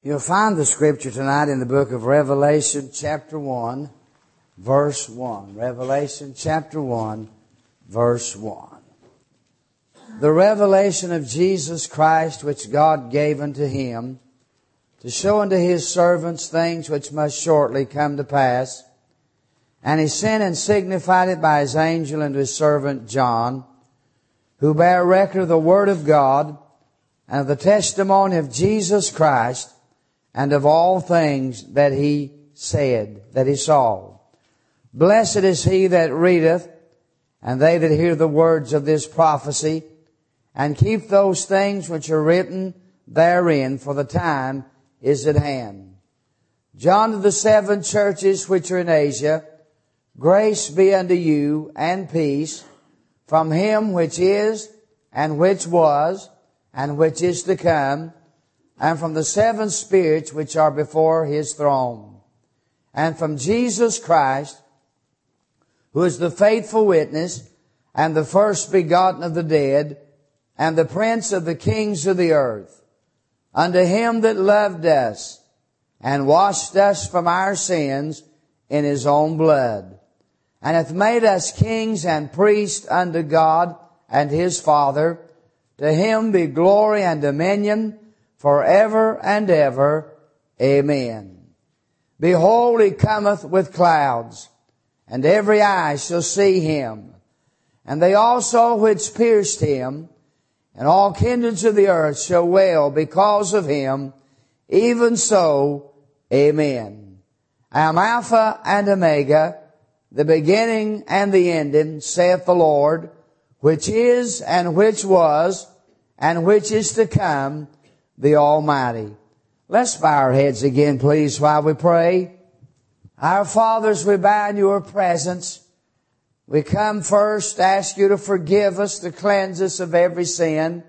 You'll find the scripture tonight in the book of Revelation chapter 1, verse 1. Revelation chapter 1, verse 1. The revelation of Jesus Christ which God gave unto Him to show unto His servants things which must shortly come to pass. And He sent and signified it by His angel unto His servant John, who bare record of the Word of God and of the testimony of Jesus Christ, and of all things that He said, that He saw. Blessed is he that readeth, and they that hear the words of this prophecy, and keep those things which are written therein, for the time is at hand. John to the 7 churches which are in Asia, grace be unto you, and peace, from Him which is, and which was, and which is to come, and from the 7 spirits which are before His throne, and from Jesus Christ, who is the faithful witness, and the first begotten of the dead, and the prince of the kings of the earth, unto Him that loved us, and washed us from our sins in His own blood, and hath made us kings and priests unto God and His Father. To Him be glory and dominion forever and ever. Amen. Behold, He cometh with clouds, and every eye shall see Him, and they also which pierced Him, and all kindreds of the earth shall wail because of Him. Even so, Amen. I am Alpha and Omega, the beginning and the ending, saith the Lord, which is, and which was, and which is to come, the Almighty. Let's bow our heads again, please, while we pray. Our fathers, we bow in Your presence. We come first to ask You to forgive us, to cleanse us of every sin.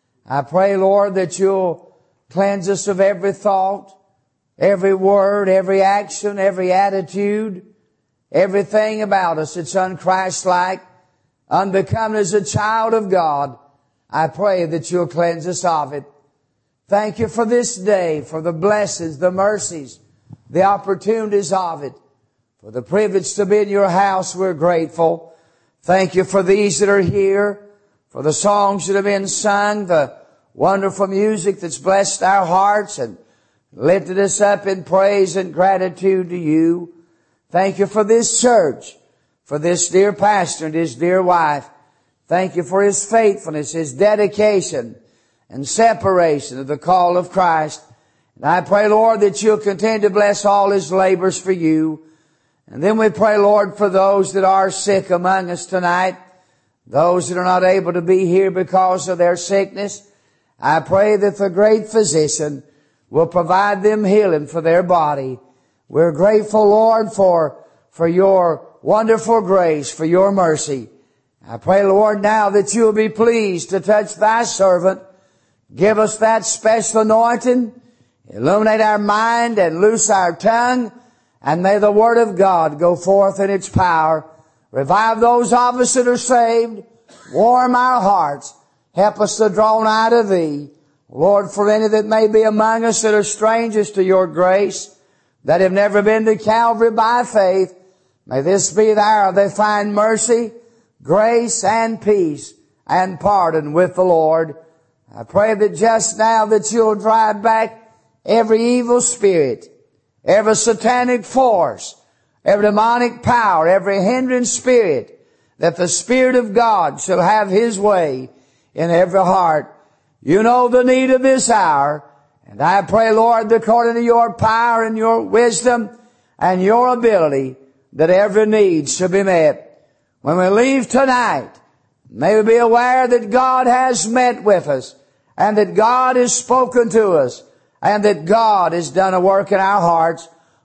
I pray, Lord, that You'll cleanse us of every thought, every word, every action, every attitude, everything about us that's unchristlike, unbecoming as a child of God. I pray that You'll cleanse us of it. Thank You for this day, for the blessings, the mercies, the opportunities of it. For the privilege to be in Your house, we're grateful. Thank You for these that are here, for the songs that have been sung, the wonderful music that's blessed our hearts and lifted us up in praise and gratitude to You. Thank You for this church, for this dear pastor and his dear wife. Thank You for his faithfulness, his dedication, and separation of the call of Christ. And I pray, Lord, that You'll continue to bless all his labors for You. And then we pray, Lord, for those that are sick among us tonight, those that are not able to be here because of their sickness. I pray that the great physician will provide them healing for their body. We're grateful, Lord, for Your wonderful grace, for Your mercy. I pray, Lord, now that You'll be pleased to touch Thy servant. Give us that special anointing. Illuminate our mind and loose our tongue. And may the Word of God go forth in its power. Revive those of us that are saved. Warm our hearts. Help us to draw nigh to Thee. Lord, for any that may be among us that are strangers to Your grace, that have never been to Calvary by faith, may this be the hour they find mercy, grace, and peace, and pardon with the Lord. I pray that just now that You'll drive back every evil spirit, every satanic force, every demonic power, every hindering spirit, that the Spirit of God shall have His way in every heart. You know the need of this hour, and I pray, Lord, according to Your power and Your wisdom and Your ability, that every need shall be met. When we leave tonight, may we be aware that God has met with us, and that God has spoken to us, and that God has done a work in our hearts.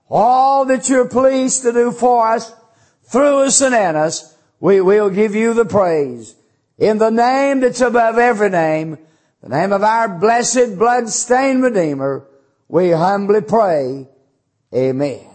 All that You're pleased to do for us, through us and in us, we will give You the praise. In the name that's above every name, the name of our blessed, blood-stained Redeemer, we humbly pray. Amen.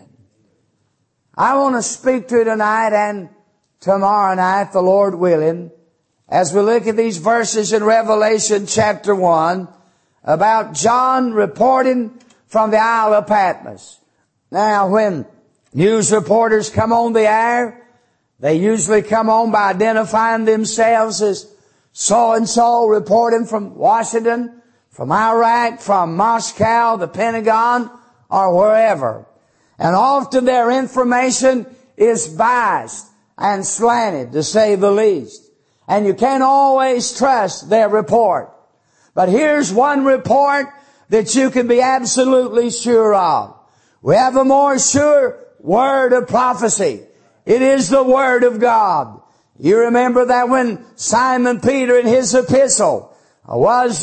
I want to speak to you tonight and tomorrow night, the Lord willing, as we look at these verses in Revelation chapter 1, about John reporting from the Isle of Patmos. Now, when news reporters come on the air, they usually come on by identifying themselves as so-and-so, reporting from Washington, from Iraq, from Moscow, the Pentagon, or wherever. And often their information is biased and slanted, to say the least. And you can't always trust their report. But here's one report that you can be absolutely sure of. We have a more sure word of prophecy. It is the Word of God. You remember that when Simon Peter in his epistle was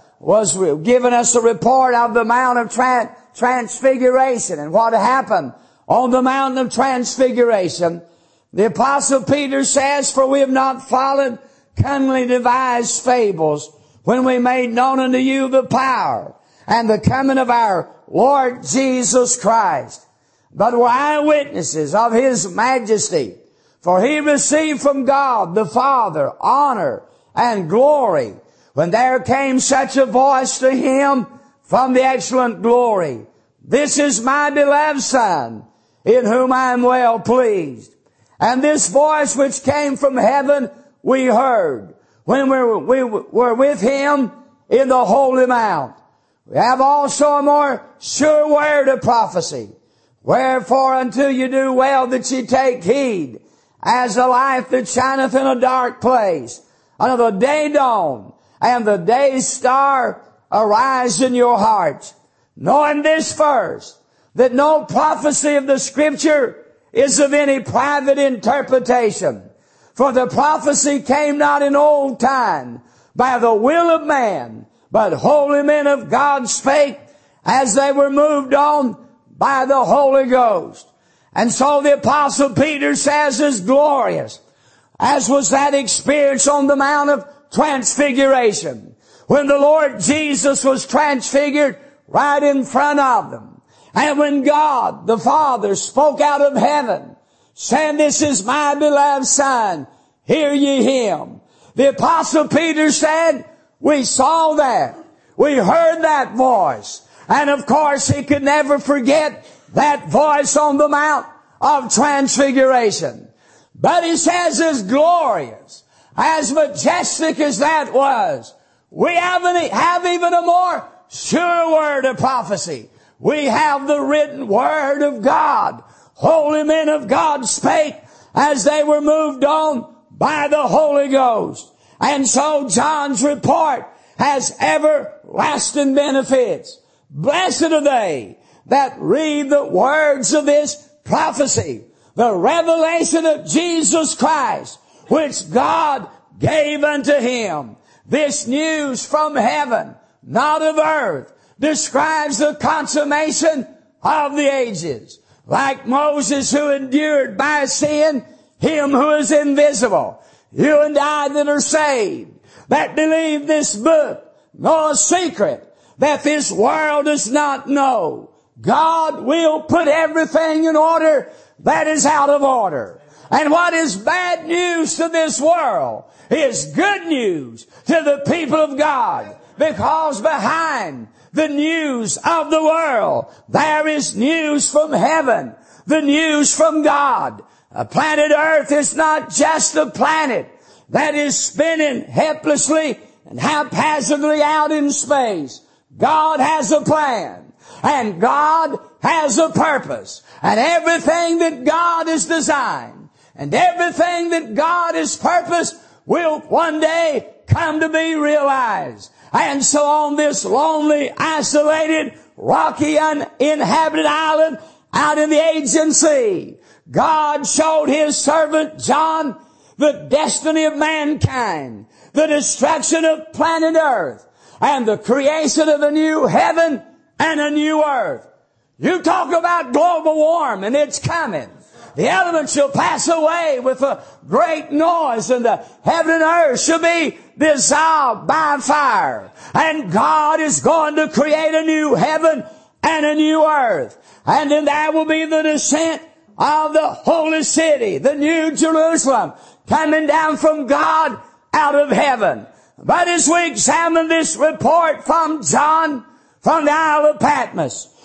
giving us a report of the Mount of Transfiguration and what happened on the Mountain of Transfiguration, the Apostle Peter says, "For we have not followed cunningly devised fables when we made known unto you the power and the coming of our Lord Jesus Christ, but were eyewitnesses of His majesty. For He received from God the Father honor and glory when there came such a voice to Him from the excellent glory, This is my beloved Son, in whom I am well pleased. And this voice which came from heaven we heard when we were with Him in the Holy Mount. We have also a more sure word of prophecy. Wherefore until you do well that ye take heed, as a light that shineth in a dark place, until the day dawn and the day star arise in your hearts, knowing this first, that no prophecy of the Scripture is of any private interpretation. For the prophecy came not in old time by the will of man, but holy men of God spake as they were moved on by the Holy Ghost. And so the Apostle Peter says, as glorious as was that experience on the Mount of Transfiguration, when the Lord Jesus was transfigured right in front of them. And when God the Father spoke out of heaven, saying, This is my beloved Son, hear ye Him. The Apostle Peter said, we saw that. We heard that voice. And of course, he could never forget that voice on the Mount of Transfiguration. But he says, as glorious, as majestic as that was, we have even a more sure word of prophecy. We have the written word of God. Holy men of God spake as they were moved on by the Holy Ghost. And so John's report has everlasting benefits. Blessed are they that read the words of this prophecy, the revelation of Jesus Christ, which God gave unto Him. This news from heaven, not of earth, describes the consummation of the ages. Like Moses, who endured by sin Him who is invisible. You and I that are saved, that believe this book, know a secret that this world does not know. God will put everything in order that is out of order. And what is bad news to this world is good news to the people of God. Because behind the news of the world, there is news from heaven, the news from God. Planet Earth is not just a planet that is spinning helplessly and haphazardly out in space. God has a plan. And God has a purpose. And everything that God has designed and everything that God has purposed will one day come to be realized. And so on this lonely, isolated, rocky, uninhabited island out in the Aegean Sea, God showed His servant John the destiny of mankind, the destruction of planet Earth, and the creation of a new heaven and a new earth. You talk about global warming, it's coming. The elements shall pass away with a great noise, and the heaven and earth shall be dissolved by fire. And God is going to create a new heaven and a new earth. And then there will be the descent of the holy city, the new Jerusalem, coming down from God out of heaven. But as we examine this report from John, from the Isle of Patmos,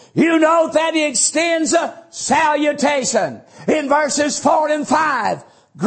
You note that he extends a salutation in verses 4 and 5.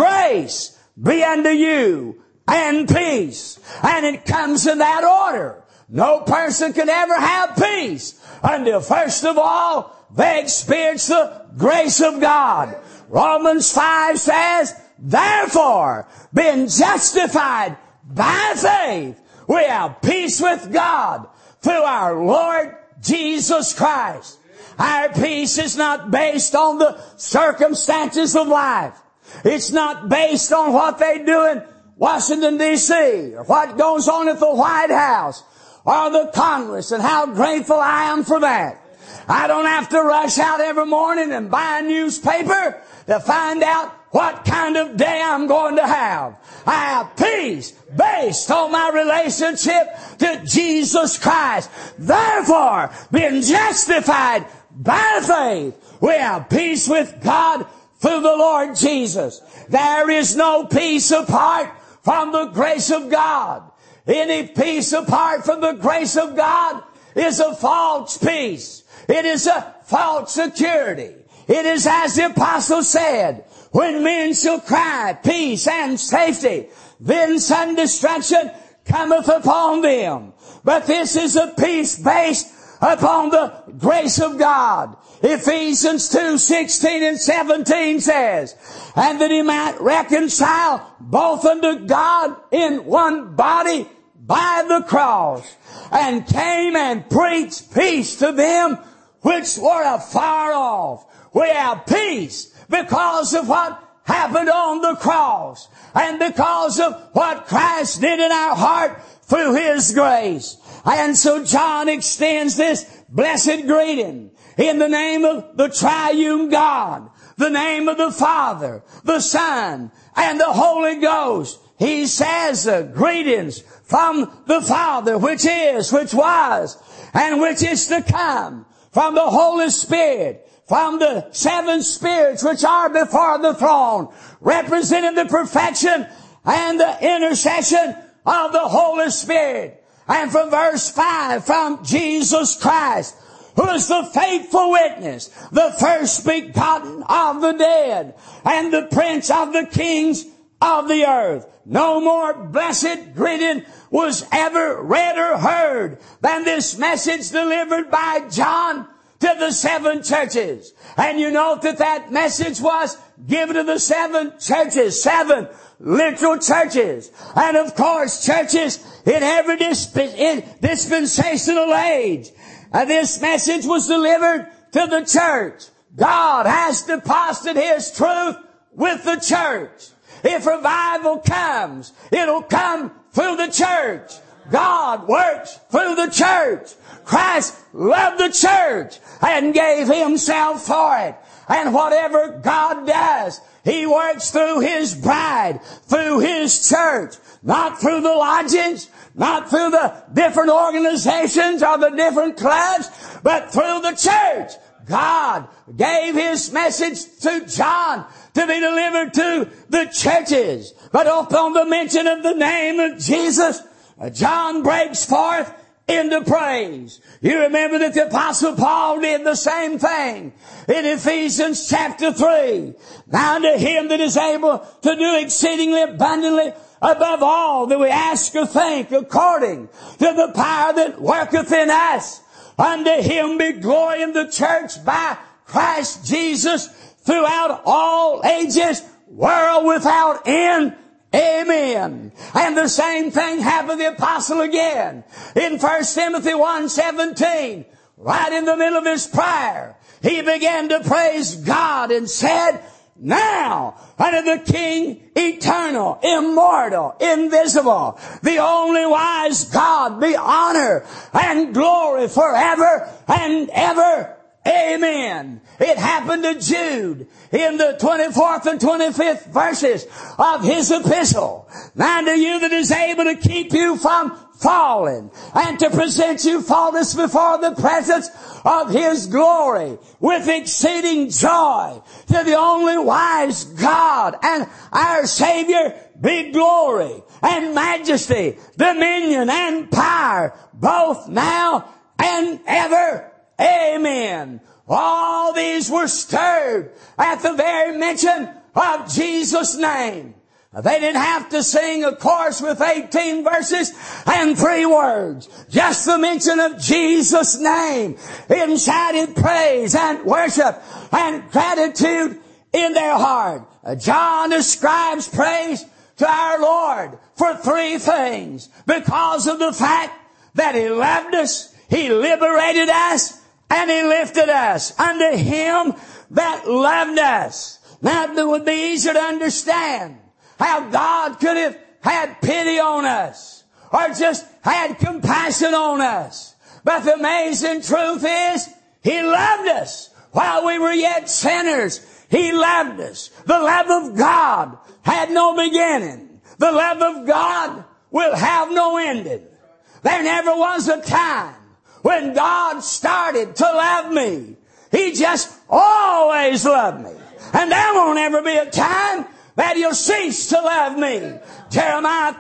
Grace be unto you and peace. And it comes in that order. No person can ever have peace until first of all they experience the grace of God. Romans 5 says, therefore, being justified by faith, we have peace with God through our Lord Jesus Christ. Our peace is not based on the circumstances of life. It's not based on what they do in Washington, D.C., or what goes on at the White House, or the Congress, and how grateful I am for that. I don't have to rush out every morning and buy a newspaper to find out what kind of day I'm going to have. I have peace based on my relationship to Jesus Christ. Therefore, being justified by faith, we have peace with God through the Lord Jesus. There is no peace apart from the grace of God. Any peace apart from the grace of God is a false peace. It is a false security. It is as the apostle said, when men shall cry peace and safety, then sudden destruction cometh upon them. But this is a peace based upon the grace of God. Ephesians 2:16 and 17 says, and that he might reconcile both unto God in one body by the cross, and came and preached peace to them which were afar off. We have peace because of what happened on the cross, and because of what Christ did in our heart through His grace. And so John extends this blessed greeting in the name of the triune God, the name of the Father, the Son, and the Holy Ghost. He says, greetings from the Father, which is, which was, and which is to come, from the Holy Spirit, from the seven spirits which are before the throne, representing the perfection and the intercession of the Holy Spirit. And from verse 5, from Jesus Christ, who is the faithful witness, the first begotten of the dead, and the prince of the kings of the earth. No more blessed greeting was ever read or heard than this message delivered by John to the seven churches. And you note that that message was given to the seven churches, seven literal churches. And of course, churches in every dispensational age. And this message was delivered to the church. God has deposited His truth with the church. If revival comes, it'll come through the church. God works through the church. Christ loved the church and gave Himself for it. And whatever God does, He works through His bride, through His church, not through the lodges, not through the different organizations or the different clubs, but through the church. God gave His message to John to be delivered to the churches. But upon the mention of the name of Jesus, John breaks forth into praise. You remember that the Apostle Paul did the same thing in Ephesians chapter 3. Now to Him that is able to do exceedingly abundantly above all that we ask or think, according to the power that worketh in us. Unto Him be glory in the church by Christ Jesus throughout all ages, world without end. Amen. And the same thing happened to the apostle again in 1 Timothy 1:17. Right in the middle of his prayer, he began to praise God and said, now unto the King eternal, immortal, invisible, the only wise God, be honor and glory forever and ever. Amen. It happened to Jude in the 24th and 25th verses of his epistle. Now to you that is able to keep you from falling and to present you faultless before the presence of His glory with exceeding joy, to the only wise God and our Savior be glory and majesty, dominion and power, both now and ever. Amen. All these were stirred at the very mention of Jesus' name. They didn't have to sing a chorus with 18 verses and 3 words. Just the mention of Jesus' name incited praise and worship and gratitude in their heart. John ascribes praise to our Lord for 3 things. Because of the fact that He loved us, He liberated us, and He lifted us unto Him that loved us. Now it would be easier to understand how God could have had pity on us or just had compassion on us. But the amazing truth is He loved us while we were yet sinners. He loved us. The love of God had no beginning. The love of God will have no ending. There never was a time when God started to love me. He just always loved me. And there won't ever be a time that He'll cease to love me. Jeremiah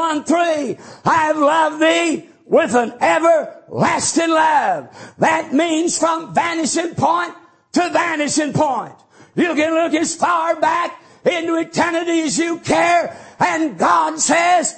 31:3, I have loved thee with an everlasting love. That means from vanishing point to vanishing point. You can look as far back into eternity as you care, and God says,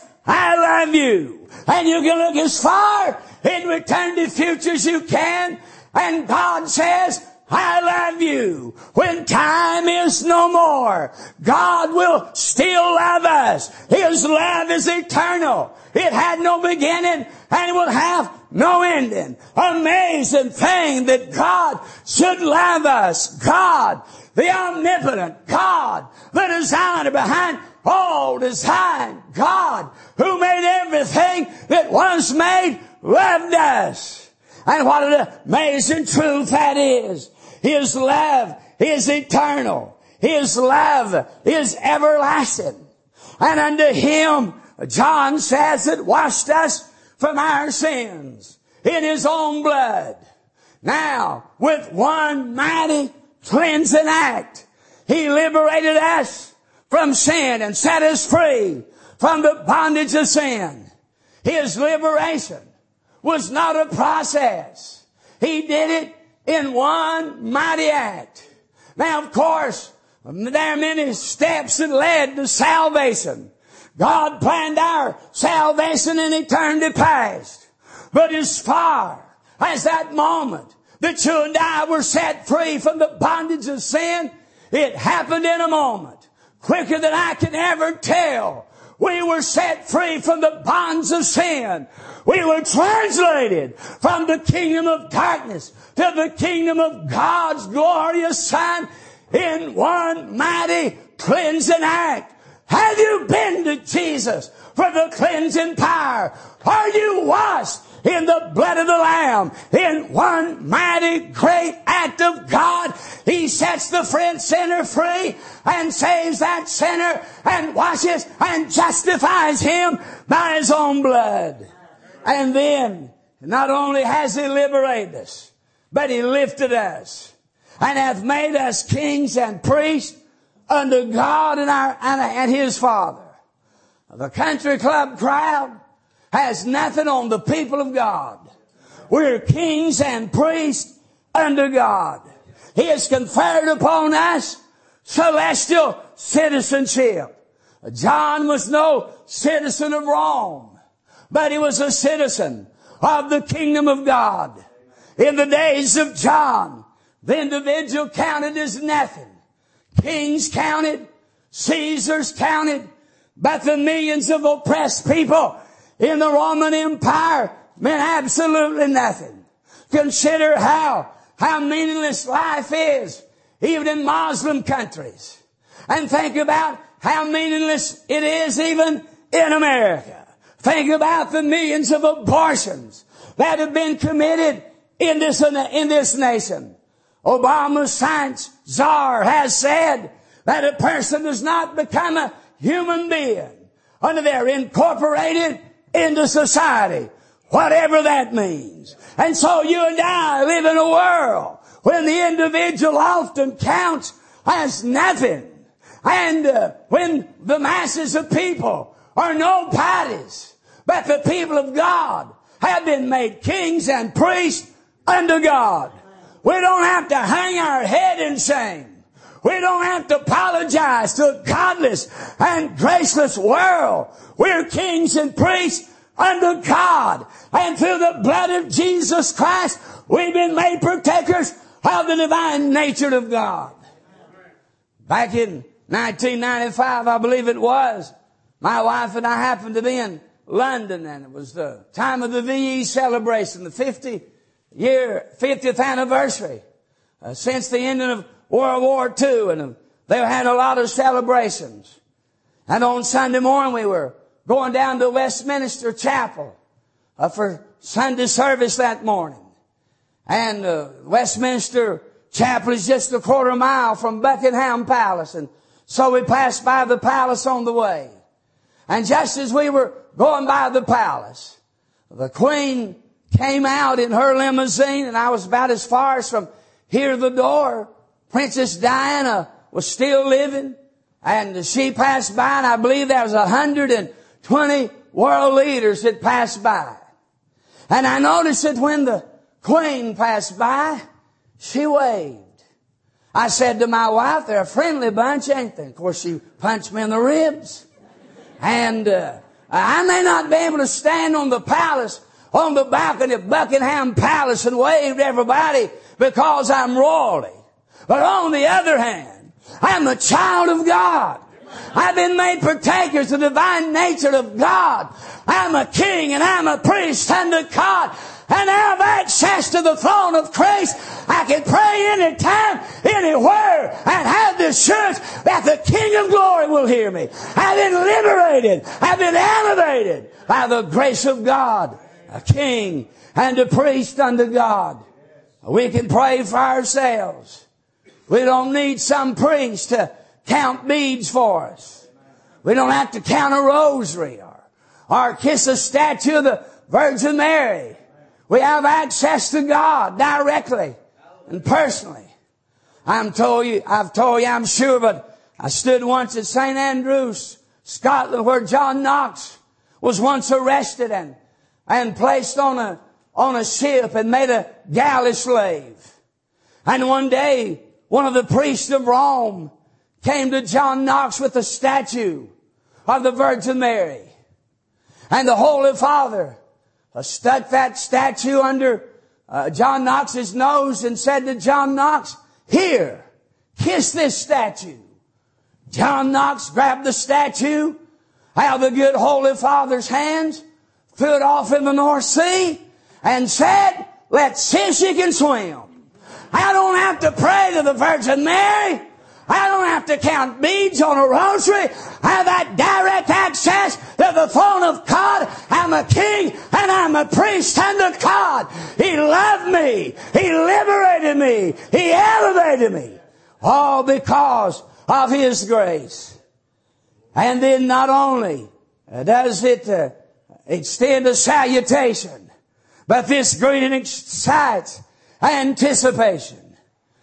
I love you. And you can look as far into eternity future as you can, and God says, I love you. When time is no more, God will still love us. His love is eternal. It had no beginning and it will have no ending. Amazing thing that God should love us. God, the omnipotent God, the designer behind all design, God, who made everything that was made, loved us. And what an amazing truth that is. His love is eternal. His love is everlasting. And unto Him, John says, it washed us from our sins in His own blood. Now, with one mighty cleansing act, He liberated us from sin and set us free from the bondage of sin. His liberation was not a process. He did it in one mighty act. Now, of course, there are many steps that led to salvation. God planned our salvation in eternity past. But as far as that moment that you and I were set free from the bondage of sin, it happened in a moment, quicker than I can ever tell. We were set free from the bonds of sin. We were translated from the kingdom of darkness to the kingdom of God's glorious Son in one mighty cleansing act. Have you been to Jesus for the cleansing power? Are you washed in the blood of the Lamb? In one mighty great act of God, He sets the sinner free and saves that sinner and washes and justifies him by His own blood. And then, not only has He liberated us, but He lifted us and hath made us kings and priests unto God and His Father. The country club crowd has nothing on the people of God. We're kings and priests unto God. He has conferred upon us celestial citizenship. John was no citizen of Rome, but he was a citizen of the kingdom of God. In the days of John, the individual counted as nothing. Kings counted, Caesars counted, but the millions of oppressed people in the Roman Empire meant absolutely nothing. Consider how meaningless life is, even in Muslim countries. And think about how meaningless it is even in America. Think about the millions of abortions that have been committed in this nation. Obama's science czar has said that a person does not become a human being until they're incorporated into society, whatever that means. And so you and I live in a world when the individual often counts as nothing. And when the masses of people are nobodies, but the people of God have been made kings and priests unto God. We don't have to hang our head in shame. We don't have to apologize to a godless and graceless world. We're kings and priests unto God. And through the blood of Jesus Christ, we've been made partakers of the divine nature of God. Back in 1995, I believe it was, my wife and I happened to be in London, and it was the time of the VE celebration, the 50th anniversary since the ending of World War II, and they had a lot of celebrations. And on Sunday morning, we were going down to Westminster Chapel for Sunday service that morning. And Westminster Chapel is just a quarter mile from Buckingham Palace, and so we passed by the palace on the way. And just as we were going by the palace, the Queen came out in her limousine, and I was about as far as from here to the door. Princess Diana was still living, and she passed by, and I believe there was 120 world leaders that passed by. And I noticed that when the Queen passed by, she waved. I said to my wife, they're a friendly bunch, ain't they? Of course, she punched me in the ribs. And I may not be able to stand on the palace, on the balcony of Buckingham Palace and wave to everybody because I'm royalty. But on the other hand, I'm a child of God. I've been made partakers of the divine nature of God. I'm a king and I'm a priest unto God. And I have access to the throne of Christ. I can pray anytime, anywhere, and have the assurance that the King of glory will hear me. I've been liberated. I've been elevated by the grace of God. A king and a priest unto God. We can pray for ourselves. We don't need some priest to count beads for us. We don't have to count a rosary or kiss a statue of the Virgin Mary. We have access to God directly and personally. I've told you, I'm sure, but I stood once at St. Andrews, Scotland, where John Knox was once arrested and placed on a ship and made a galley slave. And one day, one of the priests of Rome came to John Knox with a statue of the Virgin Mary. And the Holy Father stuck that statue under John Knox's nose and said to John Knox, "Here, kiss this statue." John Knox grabbed the statue out of the good Holy Father's hands, threw it off in the North Sea, and said, "Let's see if she can swim." I don't have to pray to the Virgin Mary. I don't have to count beads on a rosary. I have that direct access to the throne of God. I'm a king and I'm a priest unto God. He loved me. He liberated me. He elevated me. All because of His grace. And then not only does it extend a salutation, but this greeting excites anticipation.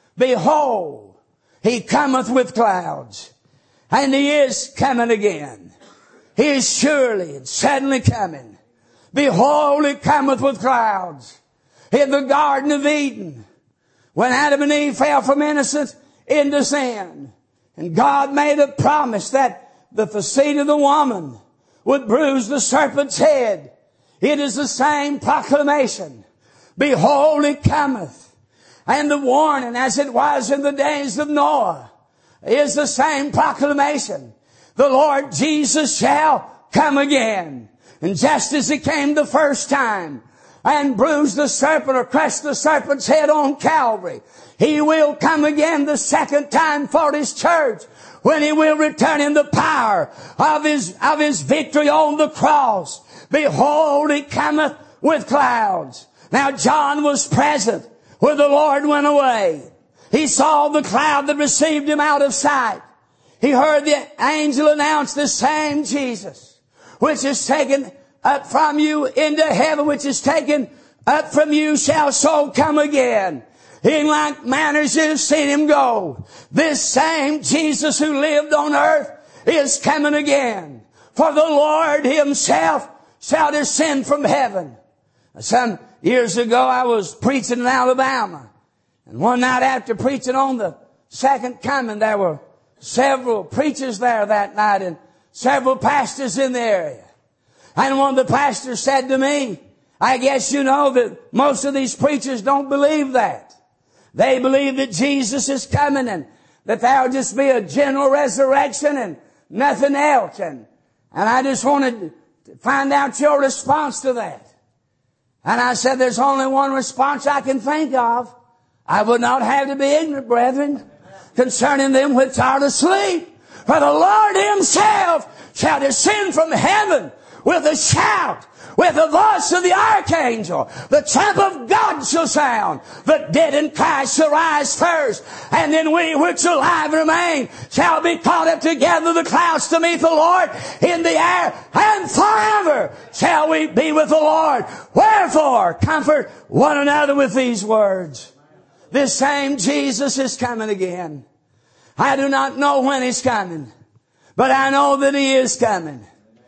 Behold, He cometh with clouds, and He is coming again. He is surely and suddenly coming. Behold, He cometh with clouds. In the Garden of Eden, when Adam and Eve fell from innocence into sin, and God made a promise that the seed of the woman would bruise the serpent's head. It is the same proclamation. Behold, He cometh. And the warning, as it was in the days of Noah, is the same proclamation. The Lord Jesus shall come again. And just as He came the first time and bruised the serpent or crushed the serpent's head on Calvary, He will come again the second time for His church, when He will return in the power of His victory on the cross. Behold, He cometh with clouds. Now John was present where the Lord went away. He saw the cloud that received Him out of sight. He heard the angel announce, "The same Jesus, which is taken up from you into heaven, which is taken up from you, shall so come again. In like manner as you have seen Him go." This same Jesus who lived on earth is coming again. For the Lord Himself shall descend from heaven. Some Years ago, I was preaching in Alabama. And one night after preaching on the second coming, there were several preachers there that night and several pastors in the area. And one of the pastors said to me, I guess you know that most of these preachers don't believe that. They believe that Jesus is coming and that there'll just be a general resurrection and nothing else. And I just wanted to find out your response to that. And I said, there's only one response I can think of. I would not have to be ignorant, brethren, concerning them which are asleep. For the Lord himself shall descend from heaven with a shout, with the voice of the archangel. The trump of God shall sound. The dead in Christ shall rise first. And then we which alive remain shall be caught up together in the clouds to meet the Lord in the air. And forever shall we be with the Lord. Wherefore, comfort one another with these words. This same Jesus is coming again. I do not know when he's coming, but I know that he is coming.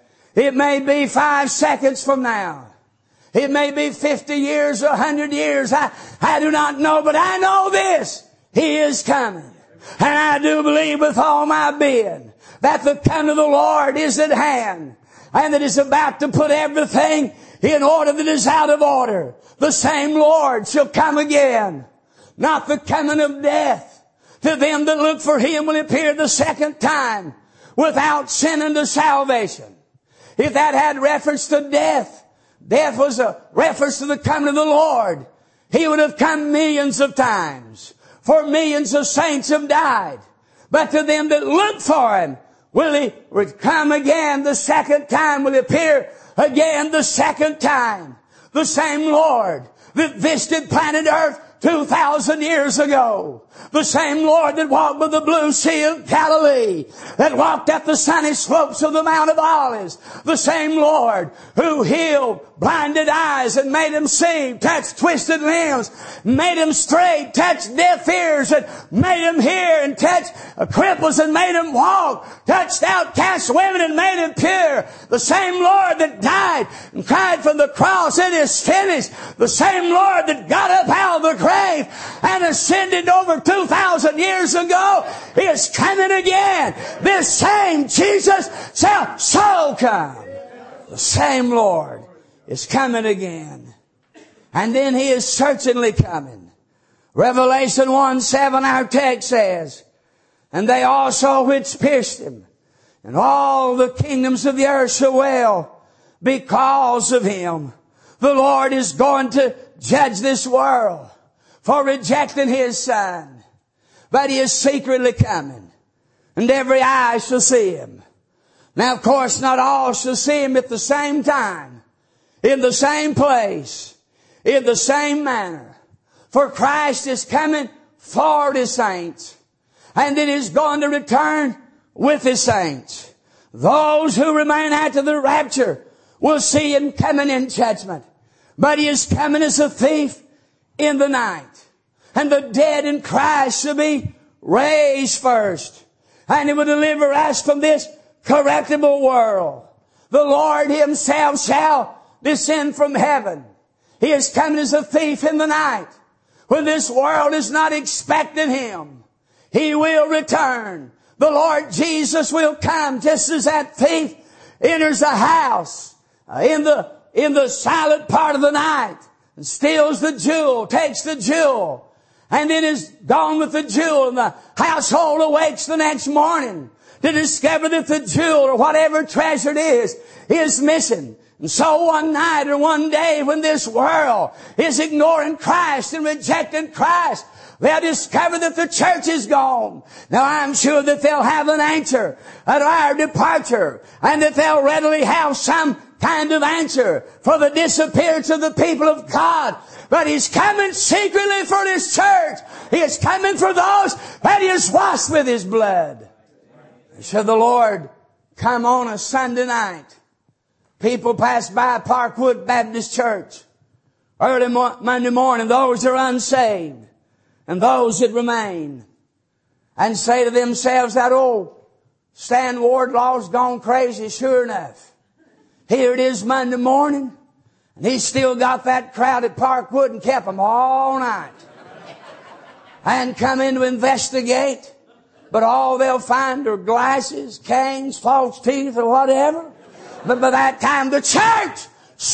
It may be 5 seconds from now. It may be 50 years or 100 years. I do not know, but I know this. He is coming. And I do believe with all my being that the coming of the Lord is at hand and that he's about to put everything in order that is out of order. The same Lord shall come again. Not the coming of death. To them that look for him will appear the second time without sin unto salvation. If that had reference to death, death was a reference to the coming of the Lord. He would have come millions of times. For millions of saints have died. But to them that look for him, will he come again the second time, will appear again the second time. The same Lord that visited planet Earth 2,000 years ago. The same Lord that walked by the blue sea of Galilee, that walked up the sunny slopes of the Mount of Olives. The same Lord who healed blinded eyes and made them see, touched twisted limbs, made them straight, touched deaf ears and made them hear, and touched cripples and made them walk, touched outcast women and made them pure. The same Lord that died and cried from the cross, it is finished. The same Lord that got up out of the grave and ascended over 2,000 years ago is coming again. This same Jesus shall so come. The same Lord is coming again. And then he is certainly coming. Revelation 1:7, our text says, and they also which pierced him, and all the kingdoms of the earth shall wail because of him. The Lord is going to judge this world for rejecting his Son. But he is secretly coming, and every eye shall see him. Now, of course, not all shall see him at the same time, in the same place, in the same manner. For Christ is coming for his saints, and it is going to return with his saints. Those who remain after the rapture will see him coming in judgment. But he is coming as a thief in the night. And the dead in Christ shall be raised first. And he will deliver us from this corruptible world. The Lord himself shall descend from heaven. He is coming as a thief in the night. When this world is not expecting him, he will return. The Lord Jesus will come just as that thief enters a house in the silent part of the night and steals the jewel, takes the jewel, and then is gone with the jewel, and the household awakes the next morning to discover that the jewel or whatever treasure it is missing. And so one night or one day when this world is ignoring Christ and rejecting Christ, they'll discover that the church is gone. Now I'm sure that they'll have an answer at our departure, and that they'll readily have some kind of answer for the disappearance of the people of God. But he's coming secretly for his church. He is coming for those that he has washed with his blood. Should the Lord come on a Sunday night, people pass by Parkwood Baptist Church early Monday morning, those are unsaved and those that remain, and say to themselves, that old Stan Wardlaw's gone crazy. Sure enough, here it is Monday morning, And he still got that crowd at Parkwood and kept them all night. And come in to investigate. But all they'll find are glasses, canes, false teeth, or whatever. But by that time, the church,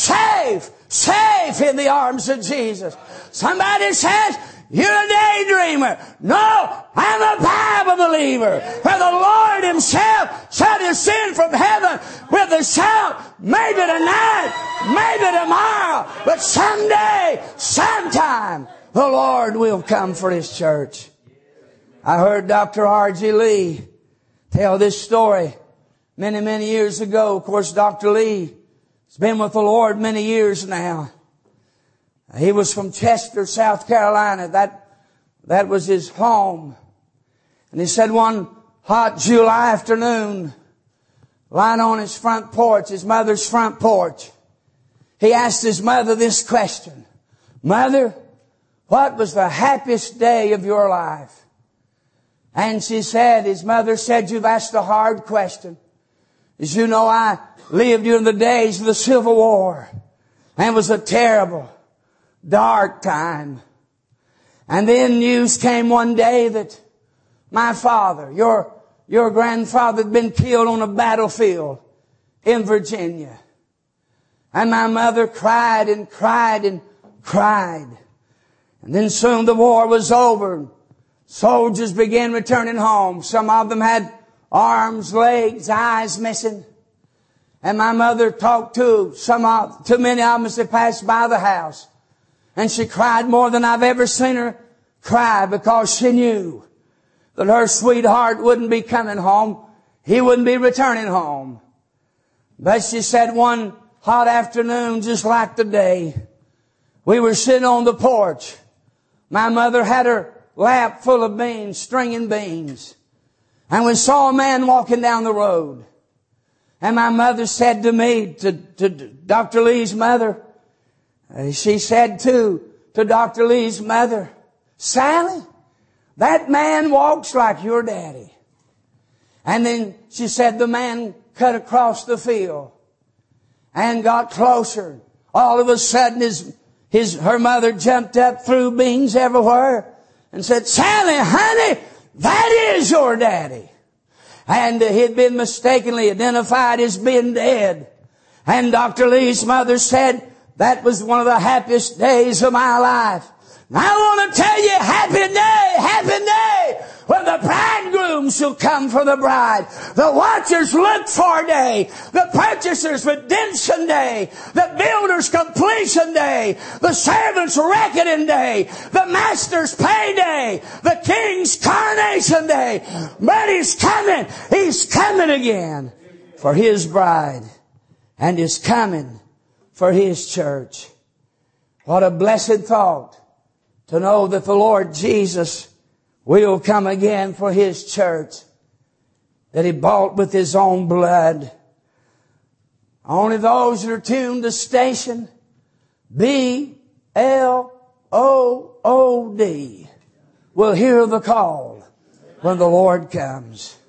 safe in the arms of Jesus. Somebody says, you're a daydreamer. No, I'm a Bible believer. For the Lord Himself shall descend from heaven with a shout, maybe tonight, maybe tomorrow, but someday, sometime, the Lord will come for His church. I heard Dr. R.G. Lee tell this story many years ago. Of course, Dr. Lee has been with the Lord many years now. He was from Chester, South Carolina. That was his home. And he said one hot July afternoon, lying on his front porch, his mother's front porch, he asked his mother this question: Mother, what was the happiest day of your life? And his mother said, you've asked a hard question. As you know, I lived during the days of the Civil War. And it was a terrible, dark time. And then news came one day that my father, your grandfather, had been killed on a battlefield in Virginia. And my mother cried and cried and cried. And then soon the war was over. Soldiers began returning home. Some of them had arms, legs, eyes missing. And my mother talked to many of them as they passed by the house. And she cried more than I've ever seen her cry, because she knew that her sweetheart wouldn't be coming home. He wouldn't be returning home. But she said one hot afternoon, just like today, we were sitting on the porch. My mother had her lap full of beans, stringing beans. And we saw a man walking down the road. And my mother said to me, to Dr. Lee's mother, she said to Dr. Lee's mother, Sally, that man walks like your daddy. And then she said the man cut across the field and got closer. All of a sudden her mother jumped up, threw beans everywhere, and said, Sally, honey, that is your daddy. And he'd been mistakenly identified as being dead. And Dr. Lee's mother said, that was one of the happiest days of my life. Now I want to tell you, happy day, when the bridegroom shall come for the bride. The watchers look for day. The purchasers redemption day. The builder's completion day. The servant's reckoning day. The master's payday. The king's coronation day. But He's coming. He's coming again for His bride. And He's coming for His church. What a blessed thought to know that the Lord Jesus will come again for His church that He bought with His own blood. Only those that are tuned to station BLOOD will hear the call when the Lord comes.